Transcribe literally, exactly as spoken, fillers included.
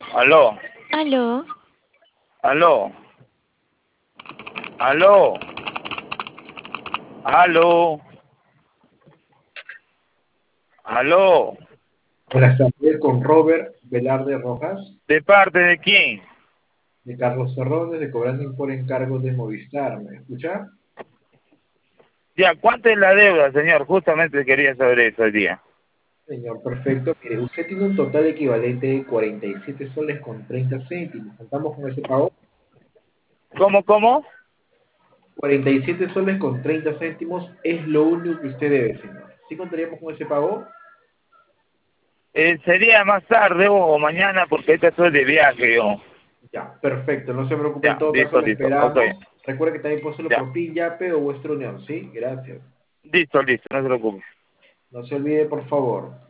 Aló, Aló, aló, aló, aló, aló. Buenas tardes, con Robert Velarde Rojas, ¿De parte de quién? de Carlos Terrones, de Cobrando por Encargo de Movistar. ¿Me escucha? Ya, ¿cuánto es la deuda, señor? Justamente quería saber eso hoy día. Señor, perfecto. Mire, usted tiene un total equivalente de cuarenta y siete soles con treinta céntimos. ¿Contamos con ese pago? ¿Cómo, cómo? cuarenta y siete soles con treinta céntimos es lo único que usted debe, señor. ¿Sí contaríamos con ese pago? Eh, sería más tarde o mañana porque ahorita estoy de viaje yo. Ya, perfecto. No se preocupe, en Ya, todo caso listo, lo listo. Ok, esperamos. Recuerde que también posee ya. por PIN, YAPE o vuestra unión, ¿sí? Gracias. Listo, listo, no se preocupe. No se olvide, por favor.